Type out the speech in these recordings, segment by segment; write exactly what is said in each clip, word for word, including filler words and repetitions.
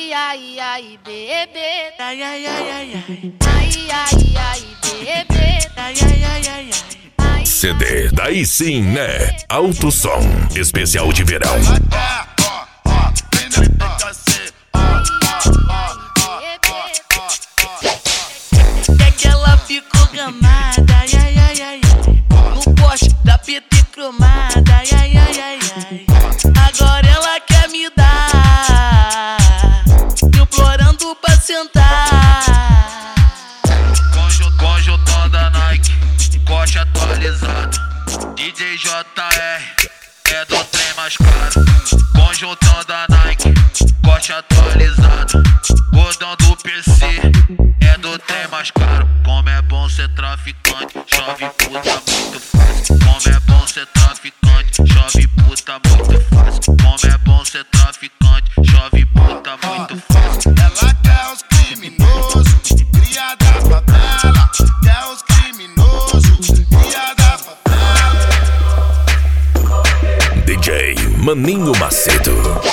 Ai, ai, ai, bebê. Ai, ai, ai, ai, ai. Ai, ai, ai, bebê. Ai, ai, ai, ai, ai. C D, daí sim, né? Alto Som, especial de verão. É que ela ficou gamada, ai, ai, ai, ai. No poste da P T cromada, ai, ai, ai, ai, ai. Agora ela quer me dar, implorando pra sentar. Conjuntão da Nike, corte atualizado. D J J R, é do trem mais caro. Conjuntão da Nike, corte atualizado. Bordão do P C, é do trem mais caro. Como é bom ser traficante, chove puta muito fácil. Como é bom ser traficante, chove puta muito fácil. Como é bom ser traficante, chove puta muito fácil. Ela quer os criminosos, cria da favela. Quer os criminosos, cria da favela. D J Maninho Macedo.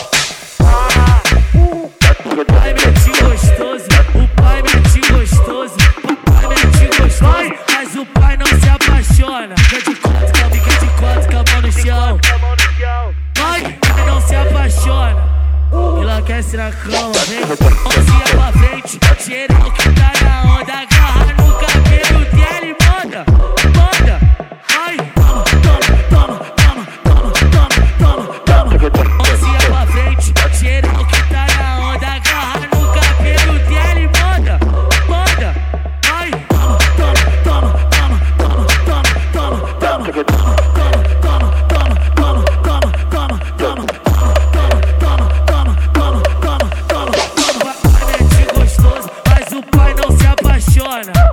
O pai mete gostoso, o pai mete gostoso, o pai mete gostoso, mas o pai não se apaixona. Fica de quatro, fica de quatro, com a mão no chão. Vai, não se apaixona. Enlouquece na cama, vem, mãozinha pra frente. Geral que tá na onda, agarra no cabelo dela e manda, manda. Vai, toma, toma, toma, toma, toma, toma, toma. Mãozinha pra frente, geral que tá na onda, agarra no cabelo dela e manda, manda. Vai, toma, toma, toma, toma, toma, toma, toma, toma. Mas o pai não se apaixona.